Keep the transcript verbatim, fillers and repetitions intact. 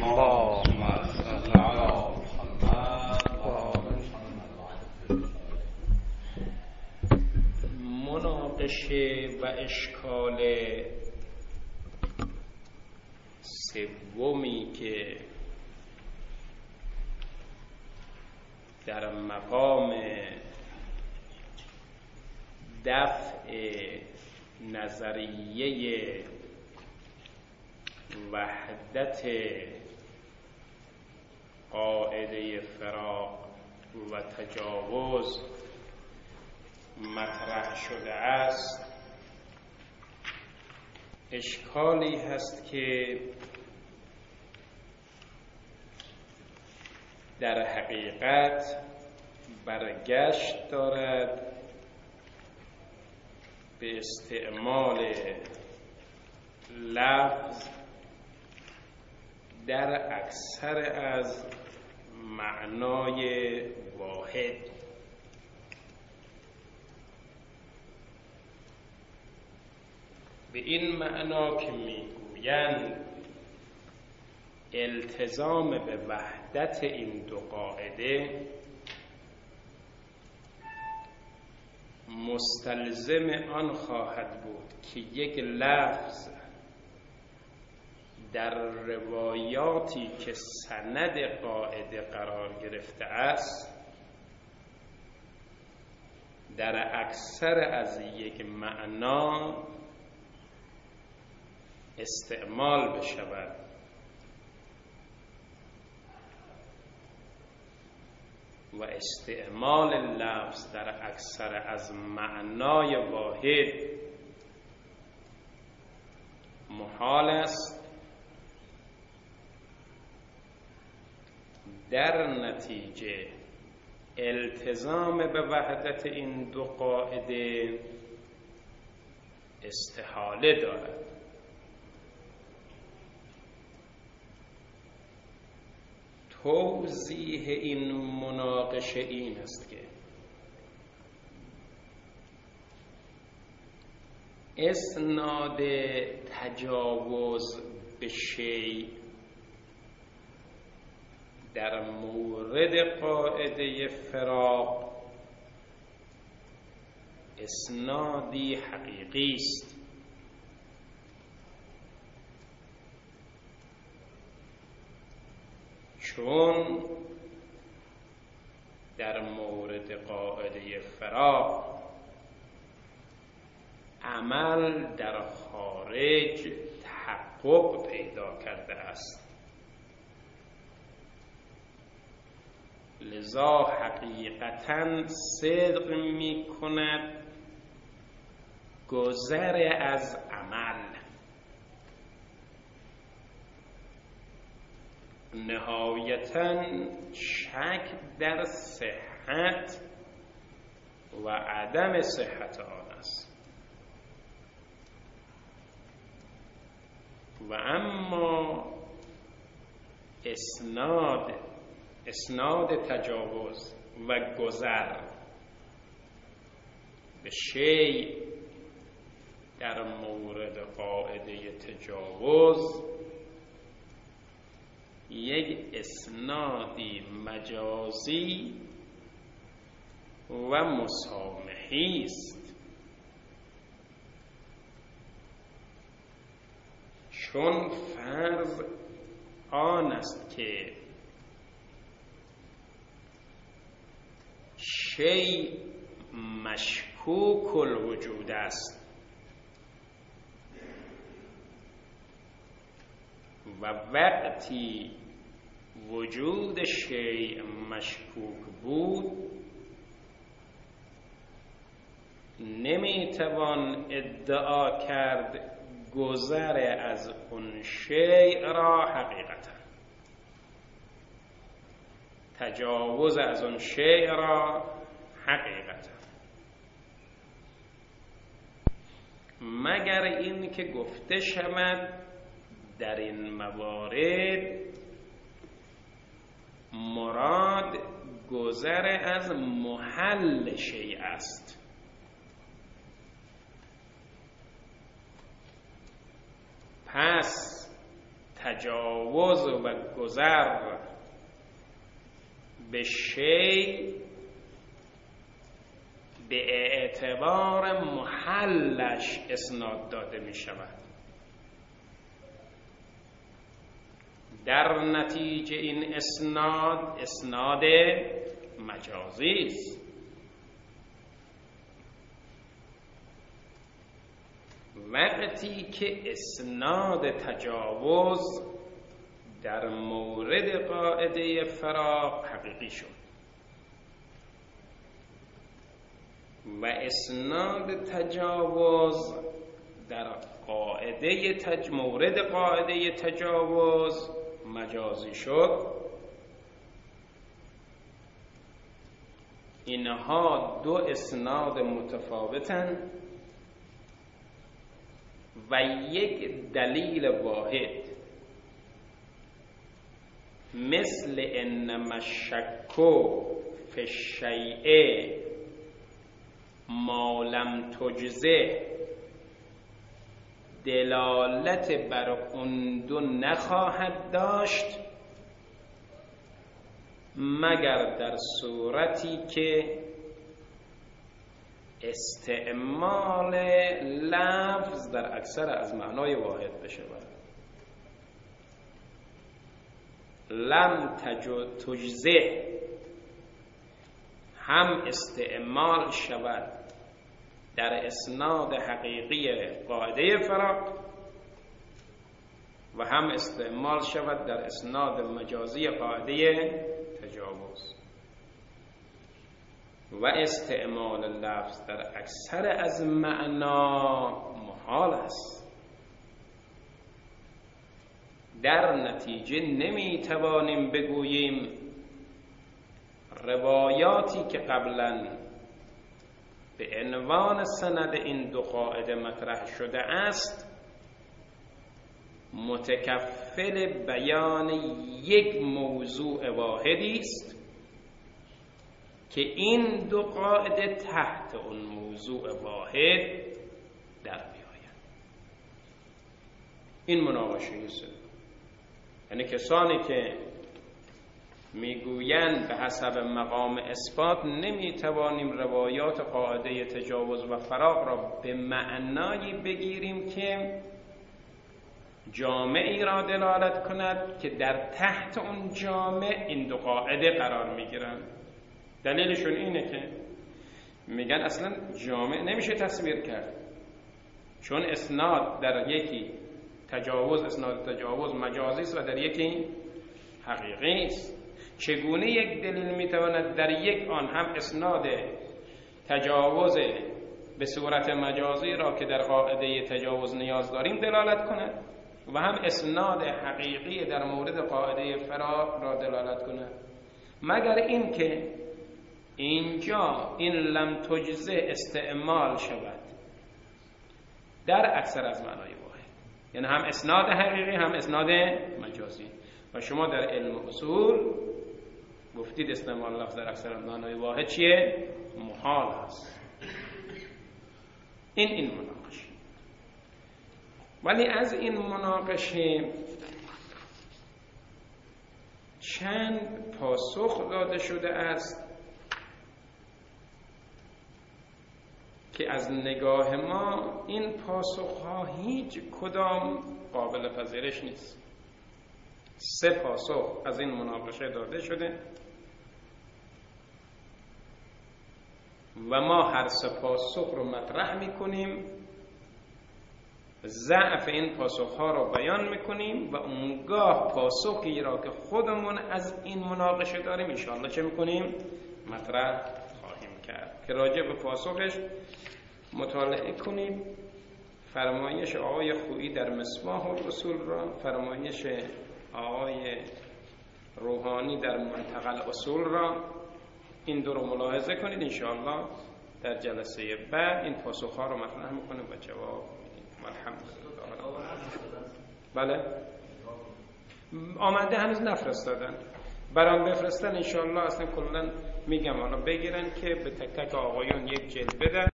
اللهم صل علی محمد و آل محمد. مناقشه و اشکال سومی که در مقام دفع نظریه وحدت قاعده فراق و تجاوز مطرح شده است، اشکالی هست که در حقیقت برگشت دارد به استعمال لفظ در اکثر از معنای واحد. به این معنا که میگویند التزام به وحدت این دو قاعده مستلزم آن خواهد بود که یک لفظ در روایاتی که سند قاعده قرار گرفته است در اکثر از یک معنا استعمال بشود و استعمال لفظ در اکثر از معنای واحد محال است. در نتیجه التزام به وحدت این دو قاعده استحاله دارد. توضیح این مناقشه این است که اسناد تجاوز به شیء در مورد قاعده فراق اسنادی حقیقی است، چون در مورد قاعده فراق عمل در خارج تحقق پیدا کرده است، لذا حقیقتاً صدق می کند گذر از عمل. نهایتاً شک در صحت و عدم صحت آن است. و اما اسناد اسناد تجاوز و گذر به شیء در مورد قاعده تجاوز یک اسنادی مجازی و مسامحی است، چون فرض آن است که شیء مشکوک الوجود است و وقتی وجود شیء مشکوک بود نمیتوان ادعا کرد گذر از اون شیء را حقیقتا، تجاوز از اون شیء را حقیقتا، مگر این که گفته شود در این موارد مراد گذر از محل شیء است. پس تجاوز و گذر به شی به اعتبار محلش اسناد داده می شود. در نتیجه این اسناد اسناد مجازی است. وقتی که اسناد تجاوز در مورد قاعده فراق حقیقی شد و اسناد تجاوز در قاعده تج... مورد قاعده تجاوز مجازی شد، اینها دو اسناد متفاوتن و یک دلیل واحد، مثل انما الشک فی الشیء ما لم تجزه، دلالت بر اون دو نخواهد داشت مگر در صورتی که استعمال لفظ در اکثر از معنای واحد بشود. لم تجزه هم استعمال شود در اسناد حقیقی قاعده فراق و هم استعمال شود در اسناد مجازی قاعده تجاوز. و استعمال لفظ در اکثر از معنا محال است. در نتیجه نمیتوانیم بگوییم روایاتی که قبلا به عنوان سند این دو قاعده مطرح شده است متکفل بیان یک موضوع واحدی است که این دو قاعده تحت اون موضوع واحد در میآید. این مناقشه سه، یعنی کسانی که میگویند به حسب مقام اثبات نمیتوانیم روایات قاعده تجاوز و فراق را به معنایی بگیریم که جامعی را دلالت کند که در تحت اون جامع این دو قاعده قرار میگیرند. دلیلشون اینه که میگن اصلا جامع نمیشه تصویر کرد، چون اسناد در یکی تجاوز اسناد تجاوز مجازی است و در یکی حقیقی است. چگونه یک دلیل میتواند در یک آن هم اسناد تجاوز به صورت مجازی را که در قاعده تجاوز نیاز داریم دلالت کند و هم اسناد حقیقی در مورد قاعده فراق را دلالت کند، مگر این که اینجا این لم تجزه استعمال شود در اکثر از معنای واحد، یعنی هم اسناد حقیقی هم اسناد مجازی. و شما در علم اصول گفتید استعمال لفظ در اکثر از معنای واحد چیه؟ محال است. این این مناقشه. ولی از این مناقشه چند پاسخ داده شده است که از نگاه ما این پاسخ‌ها هیچ کدام قابل پذیرش نیست. سه پاسخ از این مناقشه داده شده و ما هر سه پاسخ رو مطرح میکنیم، ضعف این پاسخ‌ها رو بیان میکنیم و اونگاه پاسخی را که خودمون از این مناقشه داریم انشاءالله چه میکنیم؟ مطرح خواهیم کرد که راجع به پاسخش مطالعه کنیم. فرمایش آقای خویی در مصباح الاصول را، فرمایش آقای روحانی در منتقى الاصول را، این دو رو ملاحظه کنید. انشاءالله در جلسه بعد این پاسخ‌ها رو مطرح میکنیم و جواب میدیم. الحمدلله. بله آمده هنوز نفرستادن، برام بفرستن انشاءالله. اصلا کلا میگم حالا بگیرن که به تک تک آقایون یک جلد بدن.